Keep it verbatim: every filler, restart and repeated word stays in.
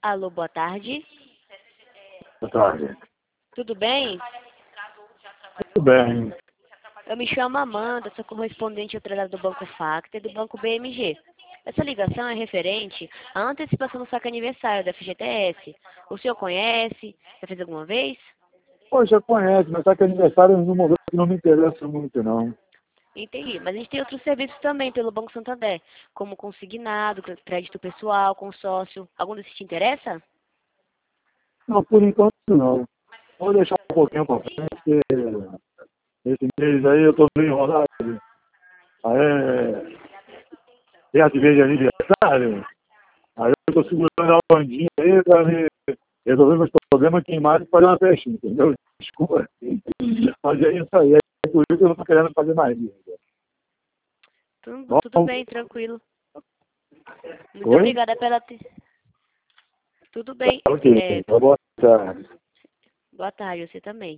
Alô, boa tarde. Boa tarde. Tudo bem? Tudo bem. Eu me chamo Amanda, sou correspondente atrelada do Banco Facta e do Banco B M G. Essa ligação é referente à antecipação do saque aniversário da F G T S. O senhor conhece? Já fez alguma vez? Pô, já conhece, mas sabe que aniversário no momento que não me interessa muito, não. Entendi. Mas a gente tem outros serviços também pelo Banco Santander, como consignado, crédito pessoal, consórcio. Algum desses te interessa? Não, por enquanto não. Vou deixar um pouquinho para frente, porque esse mês aí eu estou meio enrolado. Aí é perto de vez de aniversário. Aí eu estou segurando a bandinha aí para resolver meus problemas aqui em março e fazer uma festinha, entendeu? Desculpa. Mas é isso aí. É por isso que eu não estou querendo fazer mais isso. Tudo, tudo bem, tranquilo. Muito Oi? obrigada pela... te- Tudo bem. Ok, É, boa tarde. boa tarde, você também.